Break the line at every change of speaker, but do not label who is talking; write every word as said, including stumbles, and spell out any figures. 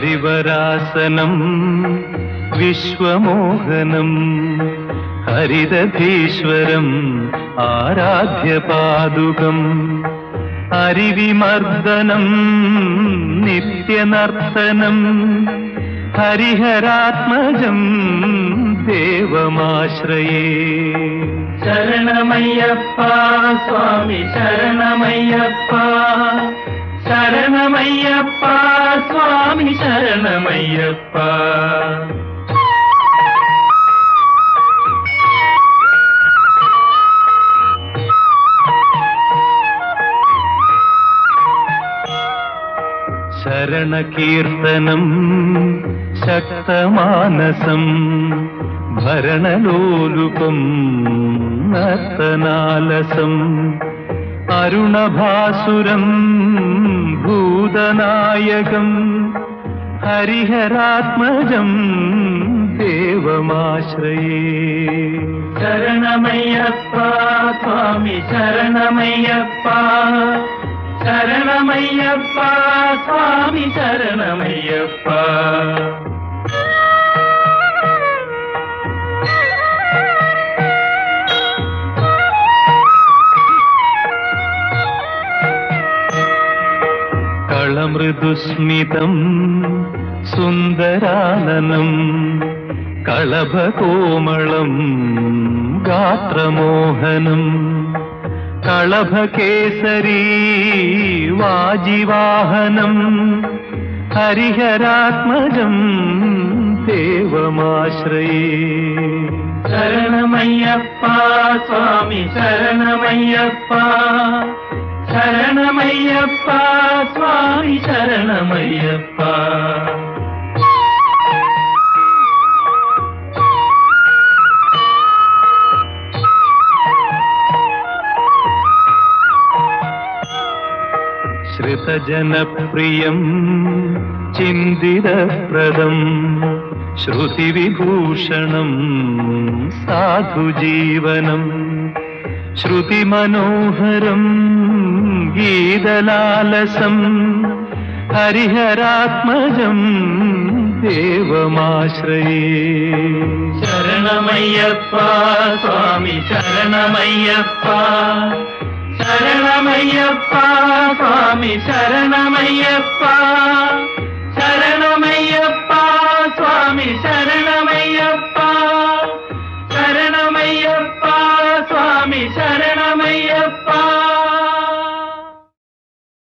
ഹരിവരാസനം വിശ്വമോഹനം ഹരിതധീശ്വരം ആരാധ്യപാദുകം ഹരിവിമർദ്ദനം നിത്യനർത്തനം ഹരിഹരാത്മജം ദേവമാശ്രയേ.
ശരണമയ്യപ്പ സ്വാമി ശരണമയ്യപ്പ ശരണമയ്യപ്പ സ്വാമി ശരണമയ്യപ്പ.
ശരണകീർത്തനം ശക്തമാനസം ഭരണലോലുപം നർത്തനാലസം അരുണഭാസുരം ഭൂതനായകം ഹരിഹരാത്മജം ദേവമാശ്രയേ.
ശരണമയ്യപ്പ സ്വാമി ശരണമയ്യപ്പ ശരണമയ്യപ്പ സ്വാമി ശരണമയ്യപ്പ.
കളമൃദുസ്മിതം സുന്ദരാനനം കളഭകോമളം ഗാത്രമോഹനം കളഭകേസരീ വാജിവാഹനം ഹരിഹരാത്മജം ദേവമാശ്രയേ.
ശരണമയ്യപ്പ സ്വാമി ശരണമയ്യപ്പ ശരണമയ്യപ്പ സ്വാമി ശരണമയ്യപ്പ.
ശ്രുതജനപ്രിയം ചിന്തിതപ്രദം ശ്രുതിവിഭൂഷണം സാധുജീവനം ശ്രുതിമനോഹരം ഗീതലാലസം ഹരിഹരാത്മജം ദേവമാശ്രയേ.
ശരണമയ്യപ്പ സ്വാമി ശരണമയ്യപ്പ ശരണമയ്യപ്പ സ്വാമി ശരണമയ്യപ്പ ശരണമയ്യപ്പ സ്വാമി ശരണമയ്യപ്പ ശരണമയ്യപ്പ സ്വാമി ശരണമയ്യപ്പ.